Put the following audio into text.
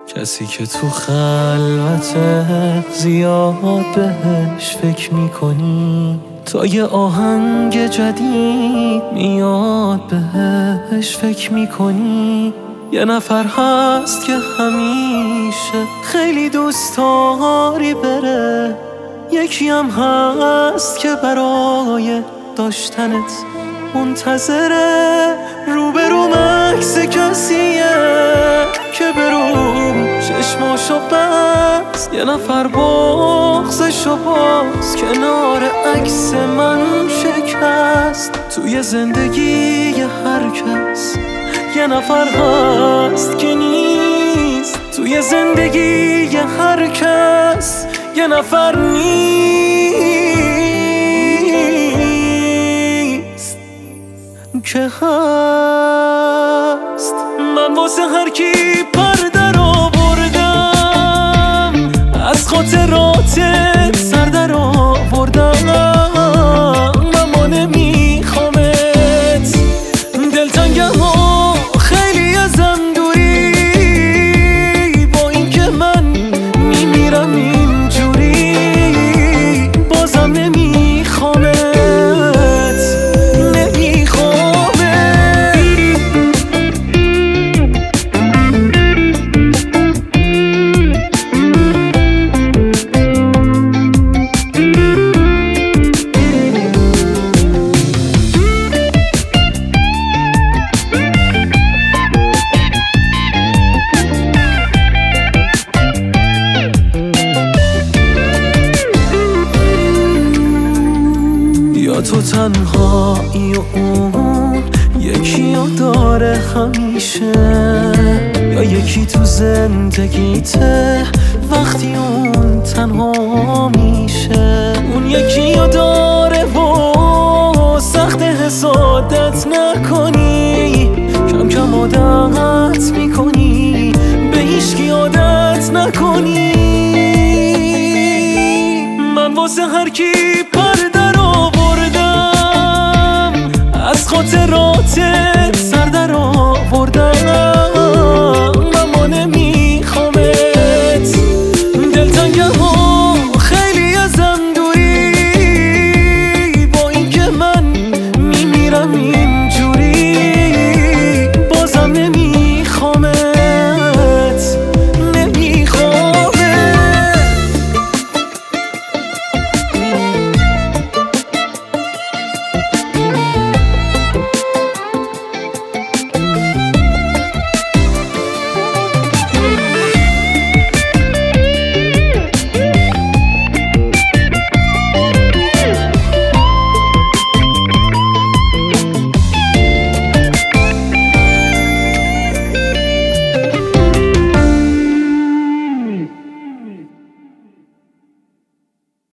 کسی که تو خلوته زیاد بهش فکر میکنی، تا یه آهنگ جدید میاد بهش فکر میکنی. یه نفر هست که همیشه خیلی دوست داری بره، یکی هم هست که برای داشتنت منتظره. روبروم عکس کسیه که برو چشماشو بست، یه نفر بغضشو باز کنار عکس من شکست. توی زندگی هر کس یه نفر هست که نیست، توی زندگی هر کس یه نفر نیست که هست. من واسه هر کی پر در آوردم، از خاطراتت سر در آوردم. اما نمیخوامت، دلتنگم و خیلی ازم دوری، با این که من میمیرم اینجوری بازم نمیخوامت. یا تو تنهایی و اون یکی رو داره همیشه، یا یکی تو زندگیته وقتی اون تنها میشه. اون یکی رو داره و سخت حسادت نکنی، کم کم عادت میکنی به هیچکی عادت نکنی. من واسه هر کی